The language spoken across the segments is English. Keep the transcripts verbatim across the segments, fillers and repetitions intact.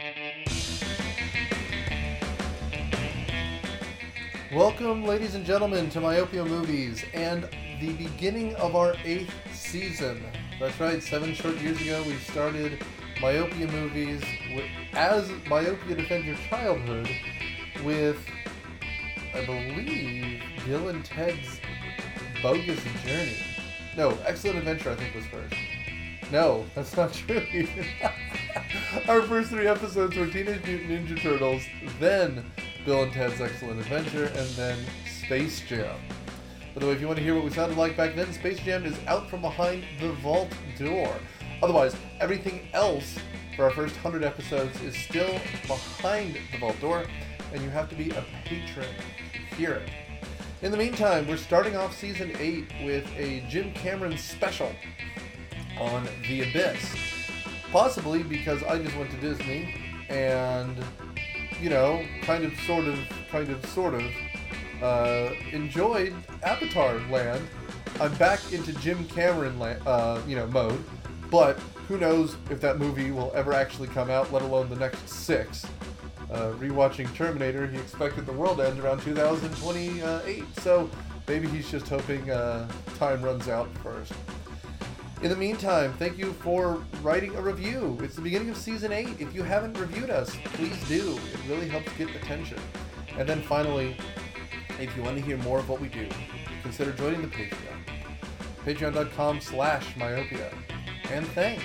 Welcome, ladies and gentlemen, to Myopia Movies and the beginning of our eighth season. That's right, seven short years ago we started Myopia Movies with, as Myopia Defend Your Childhood with, I believe, Bill and Ted's Bogus Journey. No, Excellent Adventure I think was first. No, that's not true either. Our first three episodes were Teenage Mutant Ninja Turtles, then Bill and Ted's Excellent Adventure, and then Space Jam. By the way, if you want to hear what we sounded like back then, Space Jam is out from behind the vault door. Otherwise, everything else for our first one hundred episodes is still behind the vault door, and you have to be a patron to hear it. In the meantime, we're starting off Season eight with a Jim Cameron special on The Abyss. Possibly because I just went to Disney and, you know, kind of, sort of, kind of, sort of, uh, enjoyed Avatar Land. I'm back into Jim Cameron, land, uh, you know, mode, but who knows if that movie will ever actually come out, let alone the next six. Uh, rewatching Terminator, he expected the world to end around two thousand twenty-eight, so maybe he's just hoping uh, time runs out first. In the meantime, thank you for writing a review. It's the beginning of Season eight. If you haven't reviewed us, please do. It really helps get attention. And then finally, if you want to hear more of what we do, consider joining the Patreon. Patreon.com slash myopia. And thanks.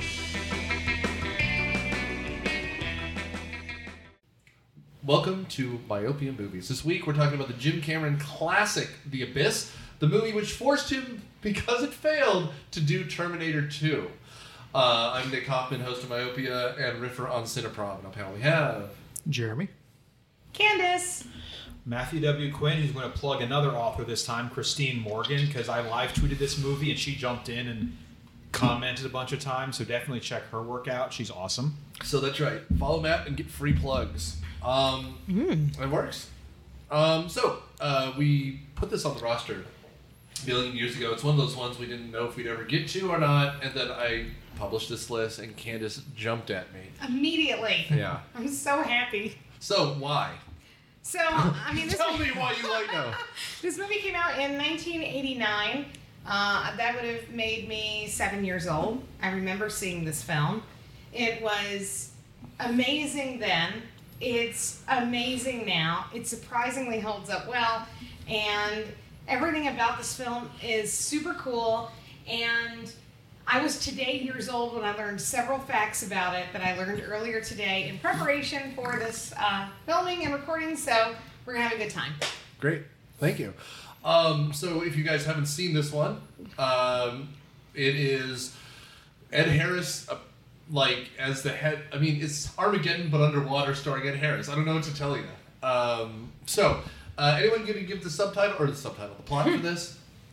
Welcome to Myopia Movies. This week we're talking about the Jim Cameron classic, The Abyss, the movie which forced him, because it failed, to do Terminator two. Uh, I'm Nick Hoffman, host of Myopia and Riffer on Cineprom. And up here we have Jeremy, Candace, Matthew W. Quinn, who's going to plug another author this time, Christine Morgan, because I live tweeted this movie and she jumped in and commented a bunch of times, so definitely check her work out. She's awesome. So that's right. Follow Matt and get free plugs. Um, mm. It works. Um, so uh, we put this on the roster a million years ago. It's one of those ones we didn't know if we'd ever get to or not, and then I published this list and Candace jumped at me. Immediately. Yeah. I'm so happy. So, why? So, I mean, this Tell movie, me why you like now. This movie came out in nineteen eighty-nine. Uh, that would have made me seven years old. I remember seeing this film. It was amazing then. It's amazing now. It surprisingly holds up well. And everything about this film is super cool. And I was today years old when I learned several facts about it that I learned earlier today in preparation for this uh, filming and recording. So we're going to have a good time. Great. Thank you. Um, so if you guys haven't seen this one, um, it is Ed Harris, uh, like, as the head. I mean, it's Armageddon, but underwater, starring Ed Harris. I don't know what to tell you. Um, so, uh, anyone going to give the subtitle, or the subtitle, the plot for this?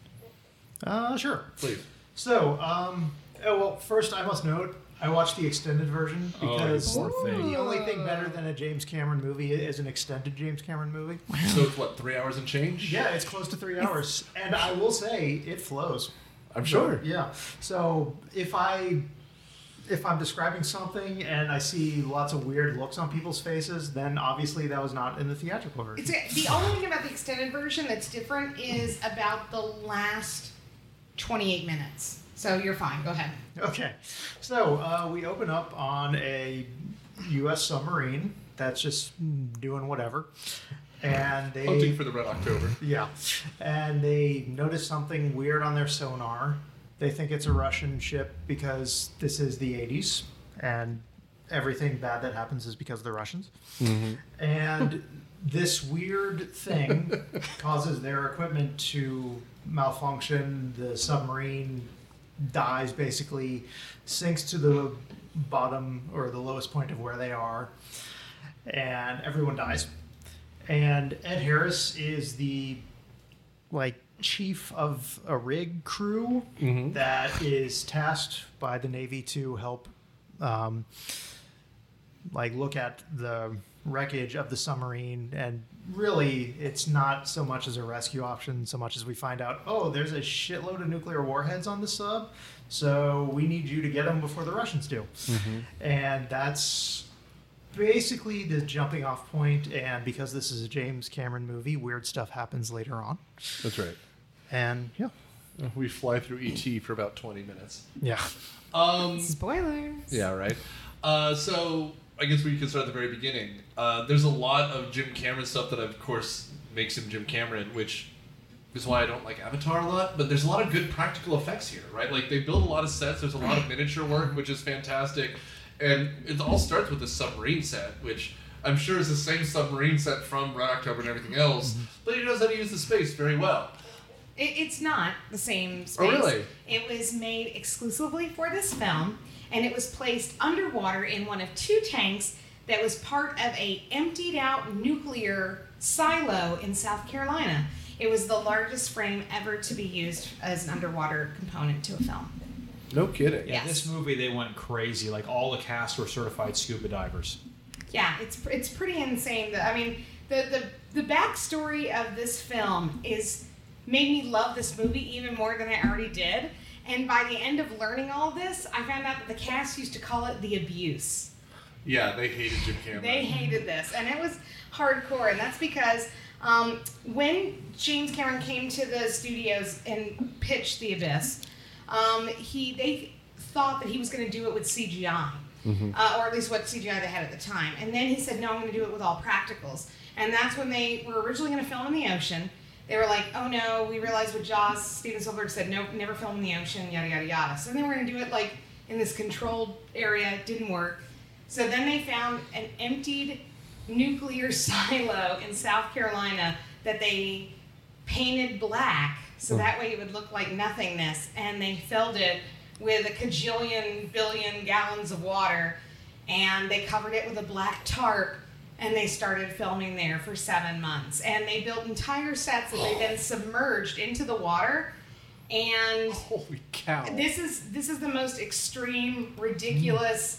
Uh, sure. Please. So, um, oh, well, first I must note, I watched the extended version because oh, poor thing. the only thing better than a James Cameron movie is an extended James Cameron movie. So it's what, three hours and change? Yeah, it's close to three hours. And I will say, it flows. I'm sure. Yeah. So if I... If I'm describing something and I see lots of weird looks on people's faces, then obviously that was not in the theatrical version. It's a, the only thing about the extended version that's different is about the last twenty-eight minutes. So you're fine. Go ahead. Okay. So uh, we open up on a U S submarine that's just doing whatever. And they... Hunting for the Red October. Yeah. And they notice something weird on their sonar. They think it's a Russian ship because this is the eighties, and everything bad that happens is because of the Russians. Mm-hmm. And this weird thing causes their equipment to malfunction. The submarine dies, basically, sinks to the bottom or the lowest point of where they are, and everyone dies. And Ed Harris is the, like, chief of a rig crew mm-hmm. that is tasked by the Navy to help um, like look at the wreckage of the submarine, and really it's not so much as a rescue option so much as we find out, oh, there's a shitload of nuclear warheads on the sub, so we need you to get them before the Russians do. Mm-hmm. And that's basically the jumping off point, and because this is a James Cameron movie, weird stuff happens later on. That's right. And yeah. We fly through E T for about twenty minutes. Yeah. Um, Spoilers. yeah, right. Uh, so I guess we can start at the very beginning. Uh, there's a lot of Jim Cameron stuff that, of course, makes him Jim Cameron, which is why I don't like Avatar a lot. But there's a lot of good practical effects here, right? Like, they build a lot of sets. There's a lot of miniature work, which is fantastic. And it all starts with the submarine set, which I'm sure is the same submarine set from Red October and everything else. But he knows how to use the space very well. It, it's not the same space. Oh, really? It was made exclusively for this film, and it was placed underwater in one of two tanks that was part of a emptied out nuclear silo in South Carolina. It was the largest frame ever to be used as an underwater component to a film. No kidding. Yeah, Yes. this movie, they went crazy. Like, all the cast were certified scuba divers. Yeah, it's it's pretty insane. That, I mean, the, the, the backstory of this film is made me love this movie even more than I already did. And by the end of learning all this, I found out that the cast used to call it The Abuse. Yeah, they hated Jim Cameron. They hated this, and it was hardcore, and that's because um, when James Cameron came to the studios and pitched The Abyss, um, he they thought that he was going to do it with C G I, Mm-hmm. uh, or at least what C G I they had at the time. And then he said, no, I'm going to do it with all practicals. And that's when they were originally going to film in the ocean. They were like, oh no, we realized with Jaws, Steven Spielberg said, no, never film in the ocean, yada, yada, yada. So then they were going to do it like in this controlled area. It didn't work. So then they found an emptied nuclear silo in South Carolina that they painted black so that way it would look like nothingness. And they filled it with a cajillion billion gallons of water, and they covered it with a black tarp, and they started filming there for seven months. And they built entire sets that they then submerged into the water. And Holy cow. this is this is the most extreme, ridiculous,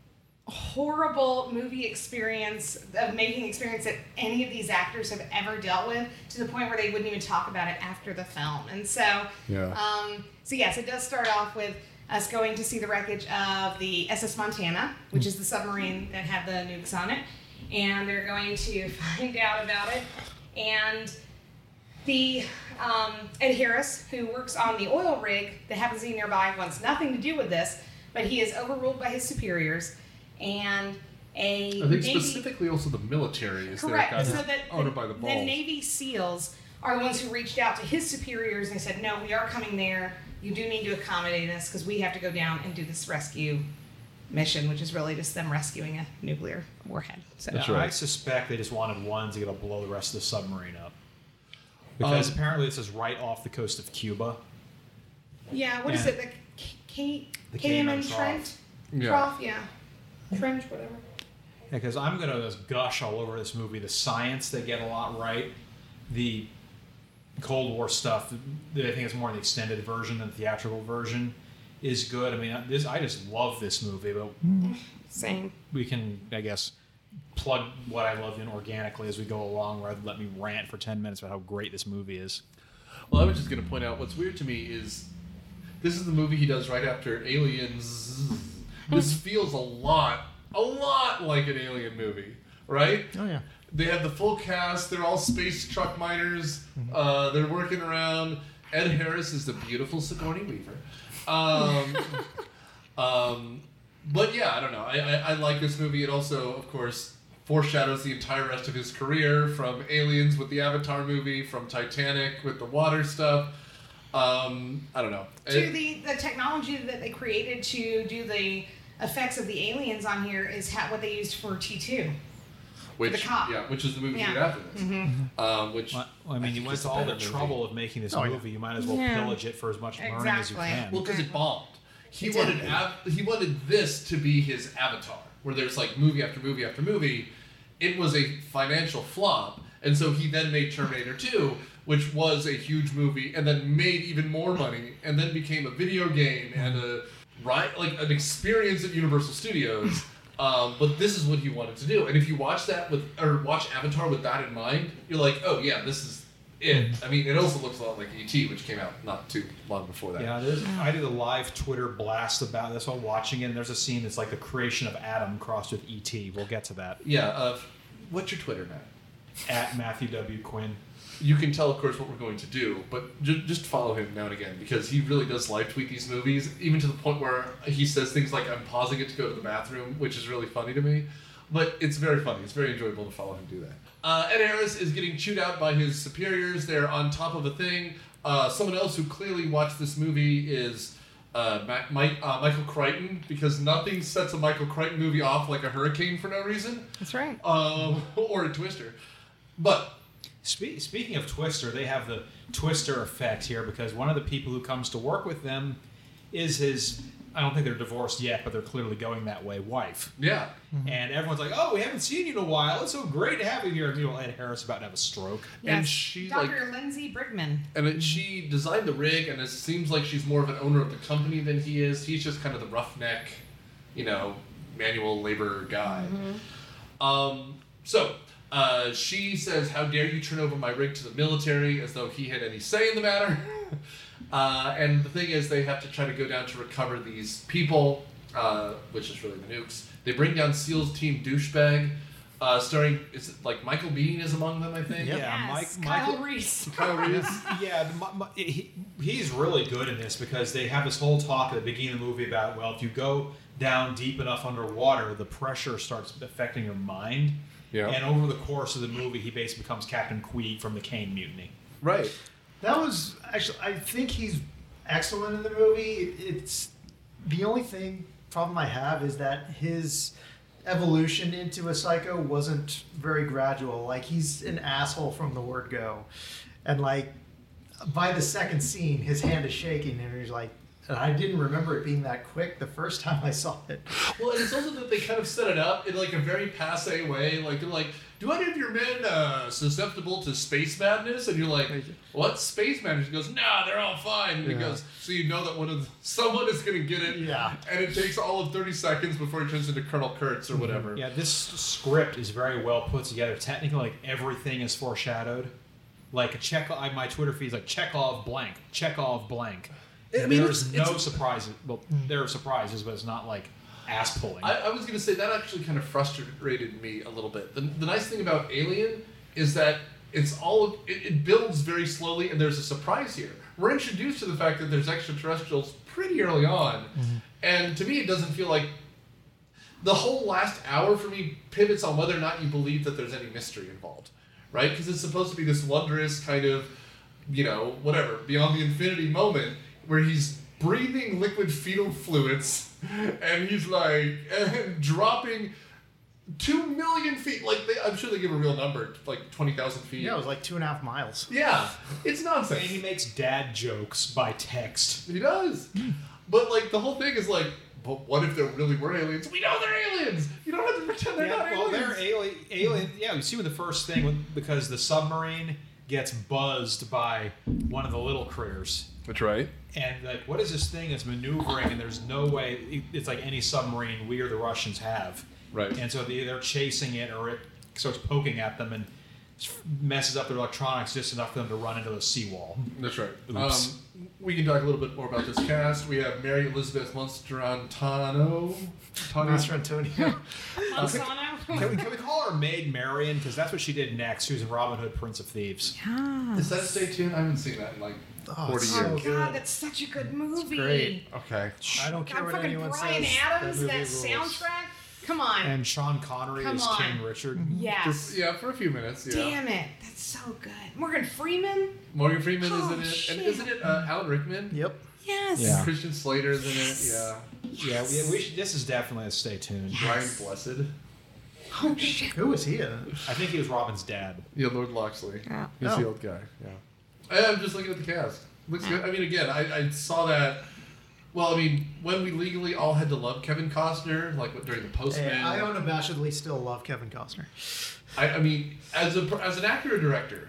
horrible movie experience of making experience that any of these actors have ever dealt with, to the point where they wouldn't even talk about it after the film. And so, Yeah. um, so yes, it does start off with us going to see the wreckage of the S S Montana, which is the submarine that had the nukes on it, and they're going to find out about it. And the um, Ed Harris, who works on the oil rig that happens to be nearby, wants nothing to do with this, but he is overruled by his superiors. And a I think Navy, specifically also the military is correct. there, So kind of that owned the, by the the balls. Navy SEALs are the ones who reached out to his superiors and they said, "No, we are coming there. You do need to accommodate us because we have to go down and do this rescue mission," which is really just them rescuing a nuclear warhead. So That's Now, right. I suspect they just wanted one to get to blow the rest of the submarine up. Because Um, apparently this is right off the coast of Cuba. yeah, what is Yeah. it? The K- The Cayman Cayman Trent? Yeah. Trough? Yeah. Trench, whatever. Because I'm going to just gush all over this movie. The science they get a lot right. The Cold War stuff, that I think is more in the extended version than the theatrical version, is good. I mean, this I just love this movie, but Same. we can, I guess, plug what I love in organically as we go along, rather than let me rant for ten minutes about how great this movie is. Well, I was just going to point out what's weird to me is this is the movie he does right after Aliens. This feels a lot, a lot like an Alien movie, right? Oh, yeah. They have the full cast. They're all space truck miners. Uh, they're working around. Ed Harris is the beautiful Sigourney Weaver. Um, um, but yeah, I don't know. I, I, I like this movie. It also, of course, foreshadows the entire rest of his career, from Aliens with the Avatar movie, from Titanic with the water stuff. Um, I don't know. To It- the, the technology that they created to do the effects of the aliens on here is ha- what they used for T two. which, the cop. Yeah, which is the movie he did Yeah. after this. Um, which Well, I mean, you think went is to a all the better movie. trouble of making this Oh, yeah. movie. You might as well Yeah. pillage it for as much learning as you Exactly. can. Well, because it bombed. He It wanted did. av- he wanted this to be his Avatar, where there's like movie after movie after movie. It was a financial flop, and so he then made Terminator two, which was a huge movie, and then made even more money, and then became a video game and a right like an experience at Universal Studios. Um, but this is what he wanted to do, and if you watch that with or watch Avatar with that in mind, you're like, oh yeah, this is it. I mean, it also looks a lot like E T, which came out not too long before that. Yeah, there's, I did a live Twitter blast about this while watching it, and there's a scene that's like the creation of Adam crossed with E T. We'll get to that. Yeah. Uh, what's your Twitter, Matt? At Matthew W. Quinn. You can tell, of course, what we're going to do, but ju- just follow him now and again, because he really does live tweet these movies, even to the point where he says things like, I'm pausing it to go to the bathroom, which is really funny to me. But it's very funny. It's very enjoyable to follow him do that. Uh, Ed Harris is getting chewed out by his superiors. They're on top of a thing. Uh, someone else who clearly watched this movie is uh, Ma- Mike, uh, Michael Crichton, because nothing sets a Michael Crichton movie off like a hurricane for no reason. That's right. Um, or a Twister. But... Spe- speaking of Twister, they have the Twister effect here because one of the people who comes to work with them is his, I don't think they're divorced yet, but they're clearly going that way, wife. Yeah. Mm-hmm. And everyone's like, oh, we haven't seen you in a while. It's so great to have you here. And you know, Ed Harris about to have a stroke. Yes. And she, Doctor like... Lindsay Brigman. And it, she designed the rig, and it seems like she's more of an owner of the company than he is. He's just kind of the roughneck, you know, manual labor guy. Mm-hmm. Um, so... Uh, she says, how dare you turn over my rig to the military, as though he had any say in the matter. uh, and the thing is, they have to try to go down to recover these people, uh, which is really the nukes. They bring down SEALs Team Douchebag, uh, starring, is it like Michael Biehn is among them, I think? Yeah, Yes, Mike, Kyle Michael, Reese. Kyle Reese. Yeah, the, my, he, he's really good in this because they have this whole talk at the beginning of the movie about, well, if you go down deep enough underwater, the pressure starts affecting your mind. Yeah. And over the course of the movie, he basically becomes Captain Queeg from the Kane Mutiny. Right. That was actually, I think he's excellent in the movie. It's the only thing problem I have is that his evolution into a psycho wasn't very gradual. Like, he's an asshole from the word go, and like by the second scene, his hand is shaking, and he's like. And I didn't remember it being that quick the first time I saw it. Well, and it's also that they kind of set it up in like a very passe way. Like, they're like, do any of your men uh, susceptible to space madness? And you're like, what space madness? He goes, nah, they're all fine. And Yeah. he goes, so you know that one of the, someone is going to get it. Yeah. And it takes all of thirty seconds before he turns into Colonel Kurtz or whatever. Yeah, this script is very well put together. Technically, like, everything is foreshadowed. Like, a Chekhov, my Twitter feed is like Chekhov blank, Chekhov blank. I mean, There's it's- no it's- surprises. Well, there are surprises, but it's not like ass pulling. I, I was going to say that actually kind of frustrated me a little bit. The, the nice thing about Alien is that it's all it, it builds very slowly, and there's a surprise here. We're introduced to the fact that there's extraterrestrials pretty early on, mm-hmm. and to me, it doesn't feel like the whole last hour for me pivots on whether or not you believe that there's any mystery involved, right? Because it's supposed to be this wondrous kind of, you know, whatever beyond the infinity moment. Where he's breathing liquid fetal fluids, and he's like and dropping two million feet. Like they, I'm sure they give a real number, like twenty thousand feet. Yeah, it was like two and a half miles. Yeah, it's and nonsense. he makes dad jokes by text. He does, but like the whole thing is like, but what if there really were aliens? We know they're aliens. You don't have to pretend they're Yeah, not well, aliens. they're alien. Alien. Yeah, you see with the first thing with, because the submarine gets buzzed by one of the little critters. That's right. And like, what is this thing that's maneuvering? And there's no way it's like any submarine we or the Russians have. Right. And so they, they're chasing it, or it starts poking at them and messes up their electronics just enough for them to run into a seawall. That's right. Oops. Um, we can talk a little bit more about this cast. We have Mary Elizabeth Monstrantano. Master Antonio. Monsanto. Can we, can we call her Maid Marian? Because that's what she did next. She was in Robin Hood, Prince of Thieves. Is that Stay Tuned? I haven't seen that in like Oh, forty it's years. Oh so good. God, that's such a good movie. great. Okay. I don't care God, what fucking anyone Brian says. Adams, movie that rules. soundtrack. Come on. And Sean Connery Come is on. King Richard. yes. Yeah, for a few minutes. Yeah. Damn it, that's so good. Morgan Freeman. Morgan Freeman is Oh, in it, shit. and isn't it uh, Alan Rickman? Yep. Yes. Yeah. Christian Slater's in it. Yeah. Yeah, we, we should, this is definitely a stay tuned. Brian Blessed. Oh shit. Who was he in? I think he was Robin's dad. Yeah, Lord Loxley. Yeah. He's Oh. the old guy. Yeah. I'm just looking at the cast. Looks good. I mean, again, I, I saw that. Well, I mean, when we legally all had to love Kevin Costner, like what- during the Postman. Hey, I unabashedly still love Kevin Costner. I, I mean, as a as an actor or director,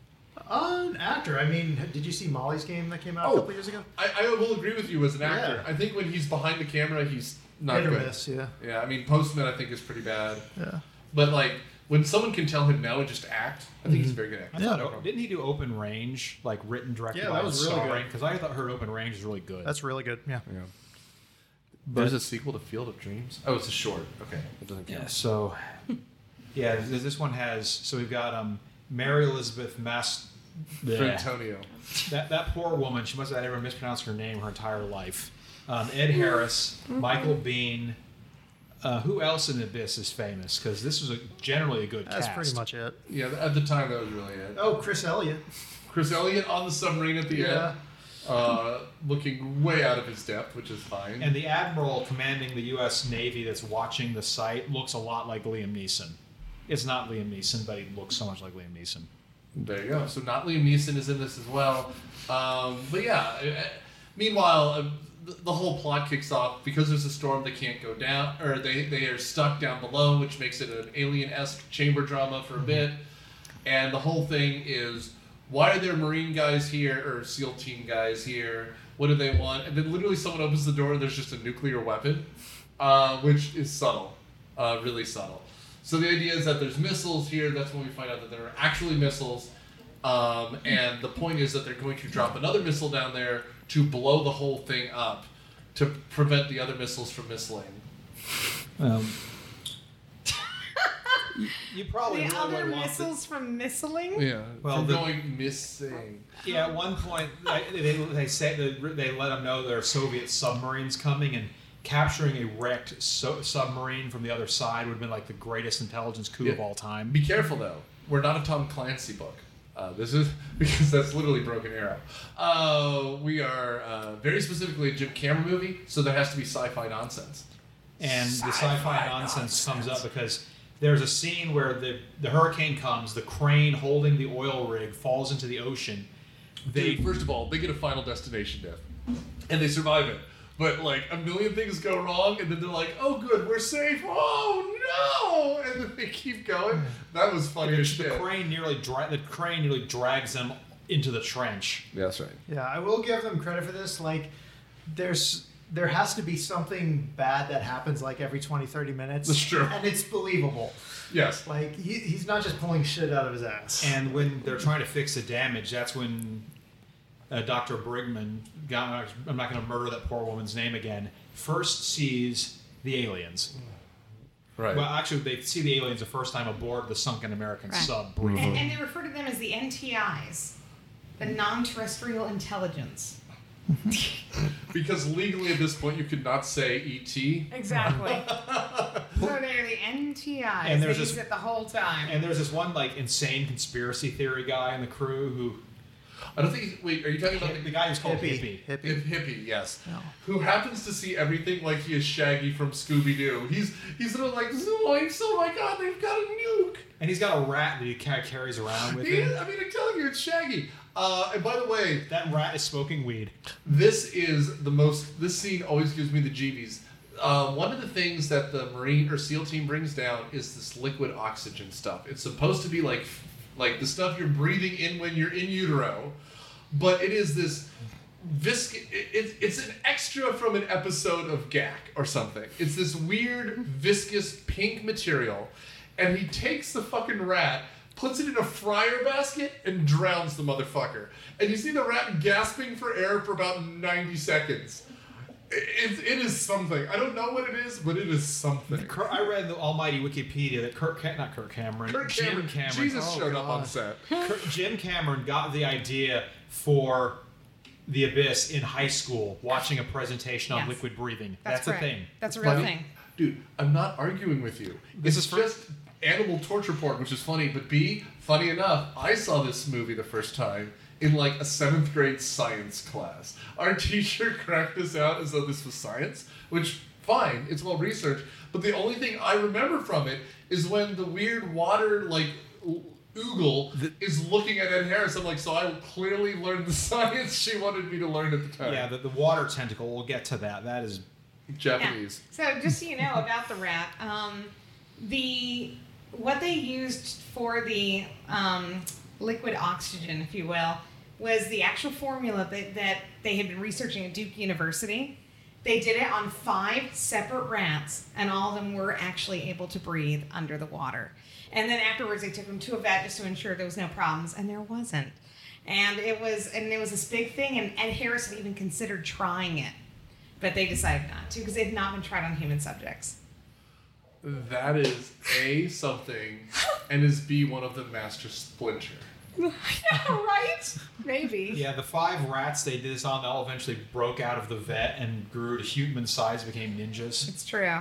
Uh, an actor. I mean, did you see Molly's Game that came out Oh. a couple years ago? I, I will agree with you as an actor. Yeah. I think when he's behind the camera, he's not Hit or good. miss, yeah. Yeah, I mean, Postman I think is pretty bad. Yeah. But like when someone can tell him no and just act, I think he's a very good actor. I Yeah. thought, No oh, problem. didn't he do Open Range, like written directed Yeah, by that was really good. Because I thought heard Open Range was really good. That's really good. Yeah. Yeah. There's a sequel to Field of Dreams. Oh, it's a short. Okay, it doesn't count. Yeah, so yeah, this this one has so we've got um Mary Elizabeth Mas bleh. Antonio. that that poor woman, she must have ever mispronounced her name her entire life. Um, Ed Harris, Michael Biehn. Uh, who else in Abyss is famous? Because this was a, generally a good That's cast. pretty much it. Yeah, at the time that was really it. Oh, Chris Elliott. Chris Elliott on the submarine at the Yeah. end, uh, looking way out of his depth, which is fine. And the admiral commanding the U S Navy that's watching the site looks a lot like Liam Neeson. It's not Liam Neeson, but he looks so much like Liam Neeson. There you go. So not Liam Neeson is in this as well. Um, but yeah, uh, meanwhile, uh, the, the whole plot kicks off because there's a storm. They can't go down, or they they are stuck down below, which makes it an alien-esque chamber drama for a bit. And the whole thing is, why are there Marine guys here or SEAL team guys here? What do they want? And then literally someone opens the door and there's just a nuclear weapon, uh, which is subtle, uh, really subtle. So the idea is that there's missiles here. That's when we find out that there are actually missiles. Um, and the point is that they're going to drop another missile down there to blow the whole thing up to prevent the other missiles from missiling. Um, you probably The really other would want missiles from missiling? Yeah, Well, from the- going missing. to- yeah, at one point they, they, they say they, they let them know there are Soviet submarines coming, and capturing a wrecked so, submarine from the other side would have been like the greatest intelligence coup Yeah. of all time. Be careful though. We're not a Tom Clancy book. Uh, this is because that's literally Broken Arrow. Uh, we are uh, very specifically a Jim Cameron movie, so there has to be sci-fi nonsense. And the Sci-fi sci-fi nonsense comes nonsense. up because there's a scene where the, the hurricane comes, the crane holding the oil rig falls into the ocean. They Dude, first of all, they get a Final Destination death, and they survive it. But like a million things go wrong, and then they're like, "Oh, good, we're safe." Oh no! And then they keep going. That was funny the, as the shit. crane nearly dra- the crane nearly drags them into the trench. Yeah, that's right. Yeah, I will give them credit for this. Like, there's there has to be something bad that happens like every twenty, thirty minutes. That's true. And it's believable. Yes. Like, he, he's not just pulling shit out of his ass. And when they're trying to fix the damage, that's when uh, Doctor Brigman, got, I'm not going to murder that poor woman's name again, first sees the aliens. Right. Well, actually, they see the aliens the first time aboard the sunken American Right. sub. Mm-hmm. And, and they refer to them as the N T Is, the non-terrestrial intelligence. Because legally at this point you could not say E T. Exactly. So they're the N T Is. And They there's use this- it the whole time. And there's this one like insane conspiracy theory guy in the crew who, I don't think. He's, wait, are you talking about the the guy who's called hippie. Hippie. Hippie. Hip, hippie? Yes. No. Who happens to see everything like he is Shaggy from Scooby Doo. He's he's sort of like Zoinks! Oh my God, they've got a nuke. And he's got a rat that he kind of carries around with He him. is, I mean, I'm telling you, it's Shaggy. Uh, and by the way, That rat is smoking weed. this is the most. This scene always gives me the jeebies. Uh, one of the things that the Marine or SEAL team brings down is this liquid oxygen stuff. It's supposed to be like, like the stuff you're breathing in when you're in utero, but it is this viscous. It, it, it's an extra from an episode of G A C or something. It's this weird viscous pink material, and he takes the fucking rat, puts it in a fryer basket, and drowns the motherfucker. And you see the rat gasping for air for about ninety seconds. It, it, it is something. I don't know what it is, but it is something. Kurt, I read the almighty Wikipedia that Kirk, Ca- not Kirk Cameron, Kirk Jim Cameron, Cameron, Jesus Oh, showed up on God. set. Kirk, Jim Cameron got the idea for The Abyss in high school, watching a presentation on Yes. liquid breathing. That's That's, a correct. thing. That's a real Funny. thing. Dude, I'm not arguing with you. This it's is for- just animal torture porn, which is funny. But B, funny enough, I saw this movie the first time in like a seventh grade science class. Our teacher cracked us out as though this was science, which fine, it's well researched. But the only thing I remember from it is when the weird water like o- oogle is looking at Ed Harris. I'm like, so I clearly learned the science she wanted me to learn at the time. Yeah, the, the water tentacle. We'll get to that. That is Japanese. Yeah. So just so you know about the rat, um, the what they used for the um, liquid oxygen, if you will, was the actual formula that, that they had been researching at Duke University. They did it on five separate rats, and all of them were actually able to breathe under the water. And then afterwards, they took them to a vet just to ensure there was no problems, and there wasn't. And it was, and it was this big thing, and Ed Harris had even considered trying it, but they decided not to because it had not been tried on human subjects. That is A, something, and is B, one of the master splinter. Yeah, right? Maybe. Yeah, the five rats they did this on, they all eventually broke out of the vet and grew to human size, became ninjas. It's true.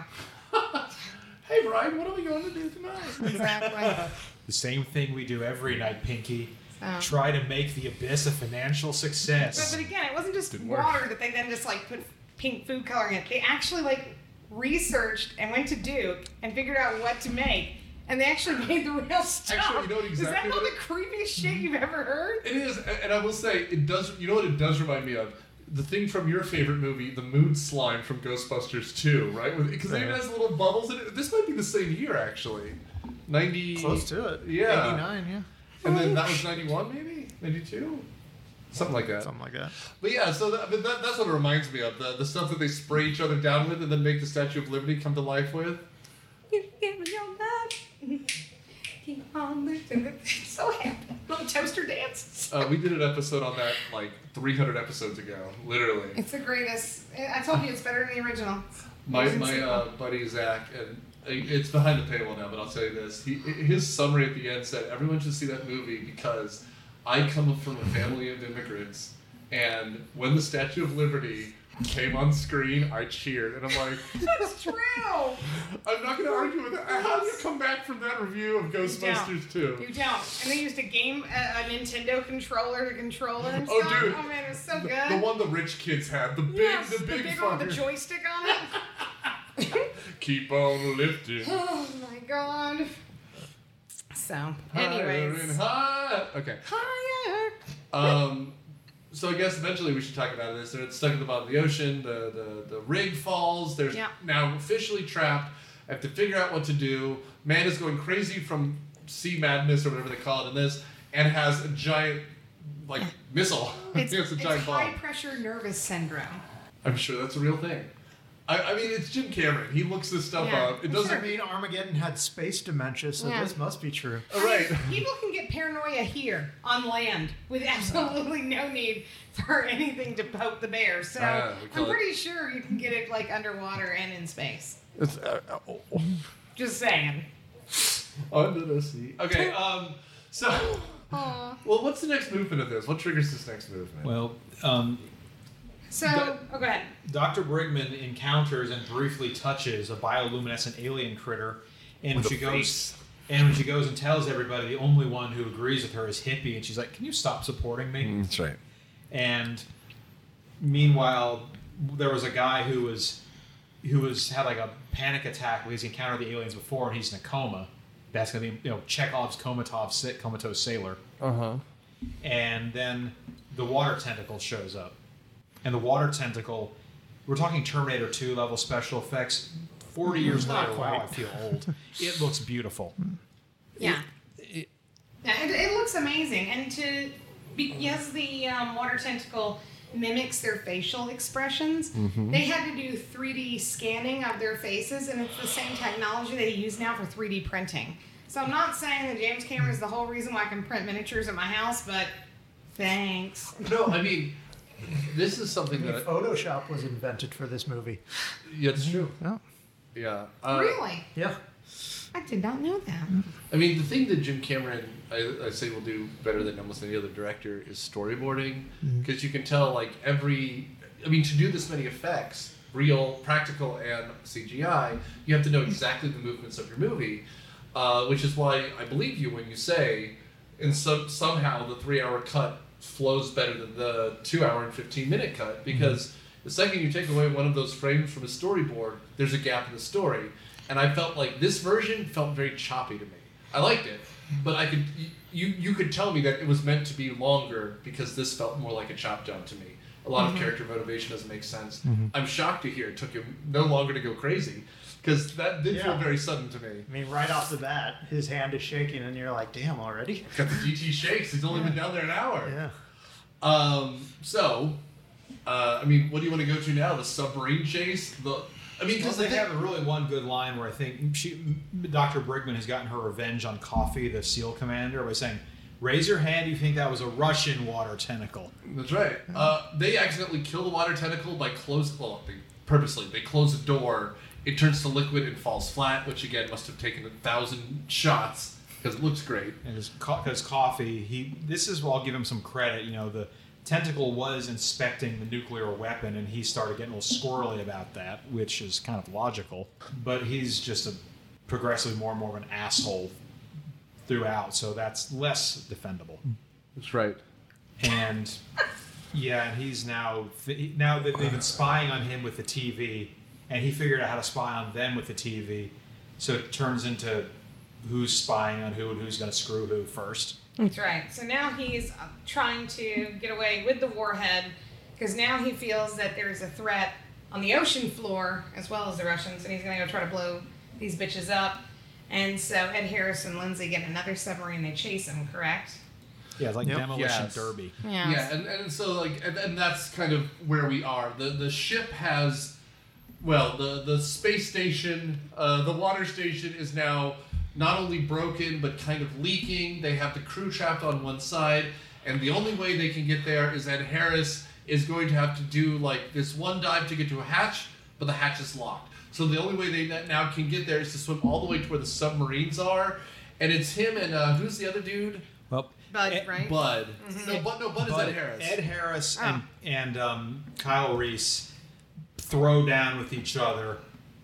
Hey, Brian, what are we going to do tonight? Exactly. The same thing we do every night, Pinky. So. Try to make the Abyss a financial success. But, but again, it wasn't just Didn't work. water that they then just like put pink food coloring in it. They actually like researched and went to Duke and figured out what to make. And they actually made the real stuff. Actually, you know what exactly Is that not what the it- creepiest shit you've ever heard? It is, and I will say, it does. You know what it does remind me of? The thing from your favorite movie, the mood slime from Ghostbusters two, right? Because it even has little bubbles in it. This might be the same year, actually. ninety Close to it. Yeah. eighty-nine, yeah. And then that was ninety-one, maybe? ninety-two? Something like that. Something like that. But yeah, so that, but that, that's what it reminds me of. The, the stuff that they spray each other down with and then make the Statue of Liberty come to life with. You give me your love. Keep on lifting it. So happy. Little toaster dance. Uh, we did an episode on that like three hundred episodes ago, literally. It's the greatest. I told you it's better than the original. My Amazing my sequel. uh, buddy Zach, and uh, it's behind the paywall now, but I'll tell you this: he, his summary at the end said, "Everyone should see that movie because I come from a family of immigrants, and when the Statue of Liberty came on screen, I cheered." And I'm like, That's true. I'm not going to argue with that. How do you come back from that review of Ghostbusters two? You don't. And they used a game, a, a Nintendo controller to control it and Oh, stuff. dude. Oh man, it was so The, good. the one the rich kids had, the big, yes, the big, one with fucker. the joystick on it. Keep on lifting. Oh my god. So, Higher anyways. and higher. Okay. Higher. Um, so I guess eventually we should talk about this. They're stuck at the bottom of the ocean. The the, the rig falls. There's Yeah. now officially trapped. I have to figure out what to do. Man is going crazy from sea madness or whatever they call it in this, and has a giant like missile. It's, It's a it's giant high bomb. pressure nervous syndrome. I'm sure that's a real thing. I, I mean, it's Jim Cameron. He looks this stuff Yeah. up. It Doesn't doesn't. mean Armageddon had space dementia, so Yeah. this must be true. Oh, right. People can get paranoia here on land with absolutely no need for anything to poke the bear. So Ah, we call I'm it- pretty sure you can get it like underwater and in space. It's, uh, oh, oh. Just saying. Under the sea. Okay. Um. So. Aw. Well, what's the next movement of this? What triggers this next movement? Well, um, So, That- oh, go ahead. Doctor Brigman encounters and briefly touches a bioluminescent alien critter, and when With she a goes, face. and when she goes and tells everybody, the only one who agrees with her is Hippie, and she's like, "Can you stop supporting me?" That's right. And meanwhile, there was a guy who was who was had like a panic attack because he encountered the aliens before, and he's in a coma. That's gonna be you know Chekhov's comatose comatose sailor. Uh huh. And then the water tentacle shows up. And the water tentacle, we're talking Terminator two level special effects. forty years Not later, wow, quite. I feel old. It looks beautiful. Yeah. It- Yeah, it, it looks amazing. And to, because the um, water tentacle mimics their facial expressions, they had to do three D scanning of their faces, and it's the same technology they use now for three D printing. So I'm not saying that James Cameron is the whole reason why I can print miniatures at my house, but thanks. No, I mean, this is I something mean, that. Photoshop was invented for this movie. Yeah, it's true. Yeah. Yeah. Uh, Really? Yeah. I did not know that. I mean, the thing that Jim Cameron, I, I say, will do better than almost any other director is storyboarding, because you can tell like every. I mean, to do this many effects, real, practical, and C G I, you have to know exactly the movements of your movie, uh, which is why I believe you when you say, in some somehow the three-hour cut flows better than the two-hour and fifteen-minute cut, because the second you take away one of those frames from a storyboard, there's a gap in the story. And I felt like this version felt very choppy to me. I liked it, but I could you you could tell me that it was meant to be longer because this felt more like a chop job to me. A lot of character motivation doesn't make sense. I'm shocked to hear it took him no longer to go crazy, because that did feel Yeah. very sudden to me. I mean, right off the bat, his hand is shaking, and you're like, damn, already? Got the D T shakes. He's only been down there an hour. Yeah. Um, so, Uh, I mean, what do you want to go to now? The submarine chase? The I mean, Well, because they have really one good line where I think she, Doctor Brigman has gotten her revenge on Coffee, the SEAL commander, by saying, "Raise your hand, you think that was a Russian water tentacle." That's right. Uh, they accidentally kill the water tentacle by closing. Well, they purposely they close the door. It turns to liquid and falls flat, which again must have taken a thousand shots because it looks great. And because Coffee, he this is where I'll give him some credit. You know, the tentacle was inspecting the nuclear weapon, and he started getting a little squirrely about that, which is kind of logical. But he's just a progressively more and more of an asshole throughout, so that's less defendable. That's right. And yeah, and he's now now that they've been spying on him with the T V, and he figured out how to spy on them with the T V, so it turns into who's spying on who and who's going to screw who first. That's right. So now he's uh, trying to get away with the warhead because now he feels that there's a threat on the ocean floor as well as the Russians, and he's going to go try to blow these bitches up. And so Ed Harris and Lindsay get another submarine. They chase him, correct? Yeah, it's like Yep. demolition Yes. derby. Yeah. Yeah, and, and so like and, and that's kind of where we are. The the ship has well, the the space station, uh, the water station is now not only broken but kind of leaking. They have the crew trapped on one side, and the only way they can get there is Ed Harris is going to have to do like this one dive to get to a hatch, but the hatch is locked. So the only way they now can get there is to swim all the way to where the submarines are, and it's him and uh, who's the other dude? Well, Bud, Ed, right? Bud. No, Bud. No, Bud is Bud- Ed Harris. Ed Harris Oh. and, and um, Kyle Reese throw down with each other,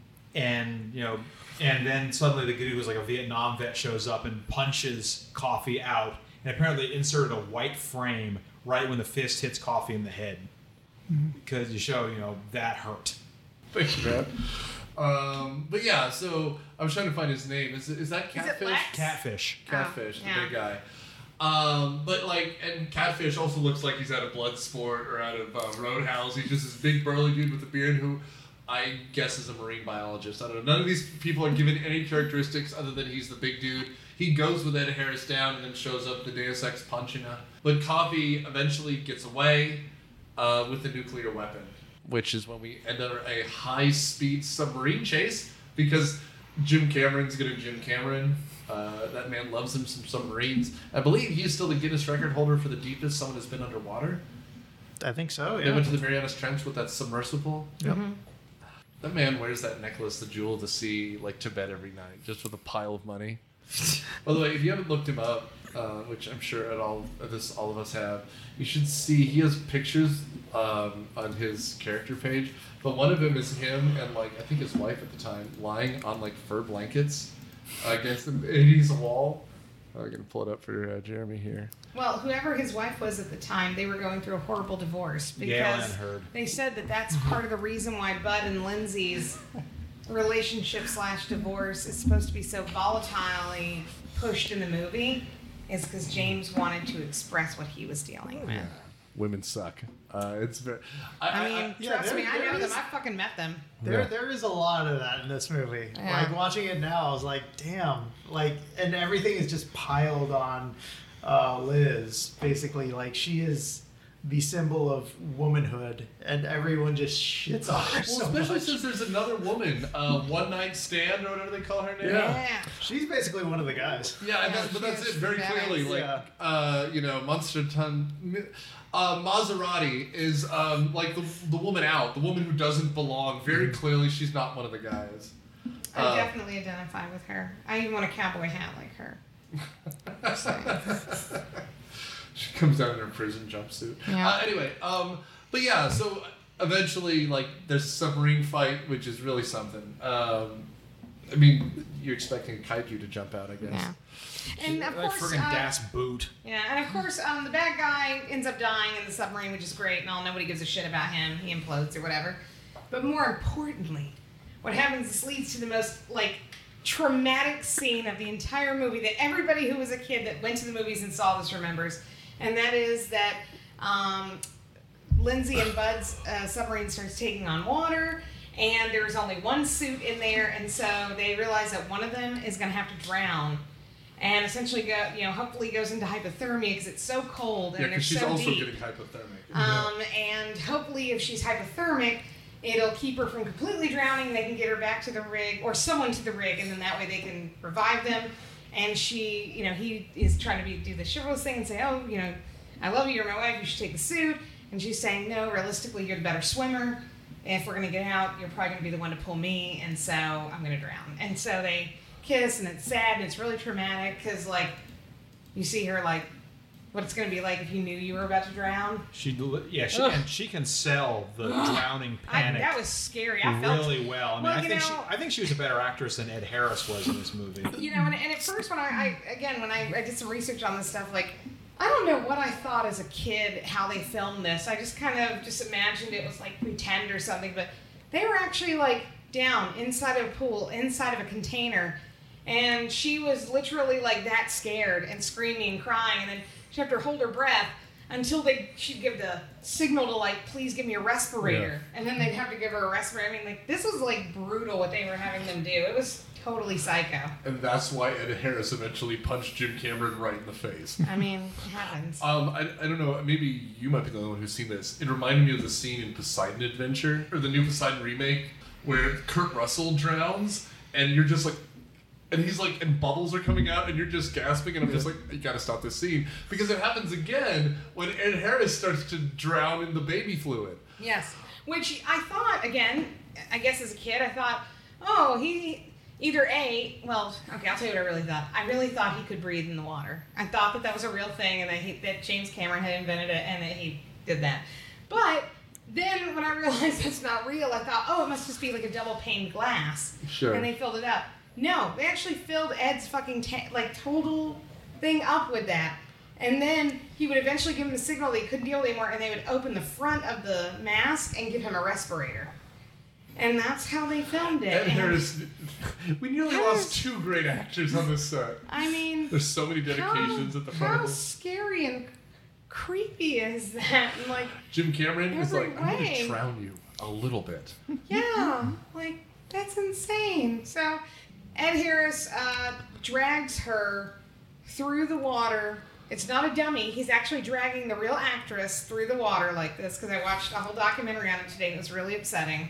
and you know, and then suddenly the dude who's like a Vietnam vet shows up and punches Coffee out, and apparently they inserted a white frame right when the fist hits Coffee in the head, because you show you know that hurt. Thank you, man. Um, but yeah, so I was trying to find his name. Is is that Is it Catfish? Lex? Catfish. Catfish, Oh, yeah. the big guy. Um, but like, and Catfish also looks like he's out of Bloodsport or out of uh, Roadhouse. He's just this big burly dude with a beard who I guess is a marine biologist. I don't know. None of these people are given any characteristics other than he's the big dude. He goes with Ed Harris down and then shows up the Deus Ex Punchina. But Coffee eventually gets away uh, with the nuclear weapon, which is when we enter a high-speed submarine chase because Jim Cameron's gonna Jim Cameron. Uh, that man loves him some submarines. I believe he's still the Guinness record holder for the deepest someone has been underwater. I think so. They Yeah. went to the Marianas Trench with that submersible. Yep. That man wears that necklace, the jewel of the sea, like to bed every night, just with a pile of money. By the way, if you haven't looked him up, uh, which I'm sure at all of this all of us have, you should see he has pictures um, on his character page. But one of them is him and like I think his wife at the time lying on like fur blankets against the eighties wall. I'm gonna pull it up for uh, Jeremy here. Well, whoever his wife was at the time, they were going through a horrible divorce Yeah, because I heard. they said that that's part of the reason why Bud and Lindsay's relationship slash divorce is supposed to be so volatilely pushed in the movie is because James wanted to express what he was dealing with. Women suck. Uh, it's very. I mean, yeah, trust there- me, I there know them. is- I fucking met them. There, Yeah. there is a lot of that in this movie. Yeah. Like watching it now, I was like, damn. Like, and everything is just piled on uh, Liz. Basically, like she is the symbol of womanhood, and everyone just shits on her Well, so especially much. since there's another woman, uh, one night stand or whatever they call her name. Yeah. She's basically one of the guys. Yeah, and Yeah, that, but she that's is it very badass. clearly. Like, Yeah. uh, you know, Monster Ton. Uh, Maserati is um, like the, the woman out, the woman who doesn't belong. Very clearly, she's not one of the guys. I Uh, definitely identify with her. I even want a cowboy hat like her. Just saying. She comes down in her prison jumpsuit. Yeah. Uh, anyway, um, but yeah, so eventually, like, there's a submarine fight, which is really something. Um, I mean, you're expecting Kaiju to jump out, I guess. Yeah. And of Like course, friggin' uh, Das Boot. yeah, and of course, um, the bad guy ends up dying in the submarine, which is great, and all nobody gives a shit about him. He implodes or whatever. But more importantly, what happens is leads to the most like traumatic scene of the entire movie that everybody who was a kid that went to the movies and saw this remembers, and that is that um, Lindsay and Bud's uh, submarine starts taking on water. And there's only one suit in there, and so they realize that one of them is going to have to drown. and essentially go, you know, hopefully goes into hypothermia because it's so cold and Yeah, they're because she's so also deep. getting hypothermic. Um, and hopefully, if she's hypothermic, it'll keep her from completely drowning. They can get her back to the rig, or someone to the rig, and then that way they can revive them. And she, you know, he is trying to be do the chivalrous thing and say, oh, you know, I love you, you're my wife, you should take the suit. And she's saying, no, realistically, you're the better swimmer. If we're gonna get out, you're probably gonna be the one to pull me, and so I'm gonna drown. And so they kiss, and it's sad, and it's really traumatic because, like, you see her like what it's going to be like if you knew you were about to drown. She, deli- yeah, she Ugh. and she can sell the drowning I, panic that was scary. I felt really well. I mean, Well, I you think know- she, I think she was a better actress than Ed Harris was in this movie. You know, and, and at first when I, I again when I, I did some research on this stuff, like I don't know what I thought as a kid how they filmed this. I just kind of just imagined it was like pretend or something, but they were actually like down inside of a pool, inside of a container, and she was literally like that scared and screaming and crying, and then she'd have to hold her breath until they she'd give the signal to like please give me a respirator, and then they'd have to give her a respirator. I mean, like this was like brutal what they were having them do. It was totally psycho. And that's why Ed Harris eventually punched Jim Cameron right in the face. I mean, it happens. Um, I, I don't know, maybe you might be the only one who's seen this. It reminded me of the scene in Poseidon Adventure, or the new Poseidon remake, where Kurt Russell drowns, and you're just like, and he's like, and bubbles are coming out, and you're just gasping, and I'm just like, you gotta stop this scene. Because it happens again when Ed Harris starts to drown in the baby fluid. Yes. Which I thought, again, I guess as a kid, I thought, oh, he either A, well, okay, I'll tell you what I really thought. I really thought he could breathe in the water. I thought that that was a real thing and that, he, that James Cameron had invented it and that he did that. But then when I realized that's not real, I thought, oh, it must just be like a double pane glass. Sure. And they filled it up. No, they actually filled Ed's fucking, ta- like, total thing up with that. And then he would eventually give him the signal that he couldn't deal anymore, and they would open the front of the mask and give him a respirator. And that's how they filmed it. Ed And, Harris, we nearly How lost is- two great actors on this set. I mean, There's so many dedications how, at the front how of this. scary and creepy is that? And like, Jim Cameron was every like, I'm going way. to drown you a little bit. yeah, like, that's insane. So, Ed Harris uh, drags her through the water. It's not a dummy. He's actually dragging the real actress through the water like this because I watched a whole documentary on it today and it was really upsetting.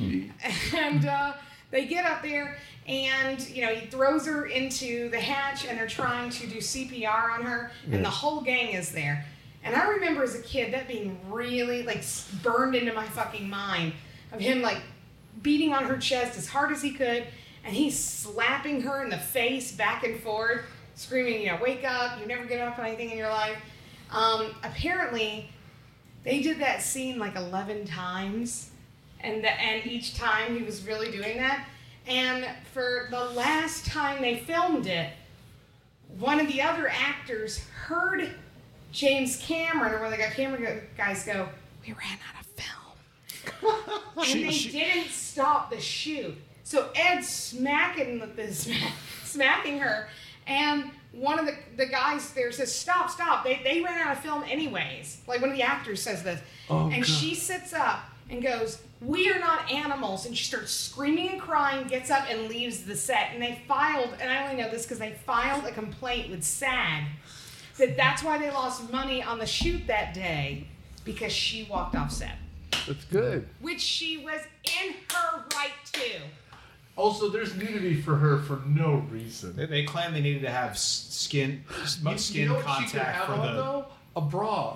And uh, they get up there and, you know, he throws her into the hatch and they're trying to do C P R on her and the whole gang is there. And I remember as a kid that being really, like, burned into my fucking mind of him, like, beating on her chest as hard as he could and he's slapping her in the face back and forth, screaming, you know, wake up, you never get up on anything in your life. Um, apparently, they did that scene like eleven times, and the, and each time he was really doing that. And for the last time they filmed it, one of the other actors heard James Cameron, or one of the camera guys go, we ran out of film. And She- they she- didn't stop the shoot. So Ed's smacking the, the smacking her, and one of the, the guys there says, stop, stop. They, they ran out of film anyways. Like one of the actors says this. Oh, and God. she sits up and goes, we are not animals. And she starts screaming and crying, gets up and leaves the set. And they filed, and I only know this because they filed a complaint with SAG that that's why they lost money on the shoot that day, because she walked off set. That's good. Which she was in her right to. Also, there's nudity for her for no reason. They, they claim they needed to have s- skin, You- skin you know what she could contact have for on, the. though? A bra.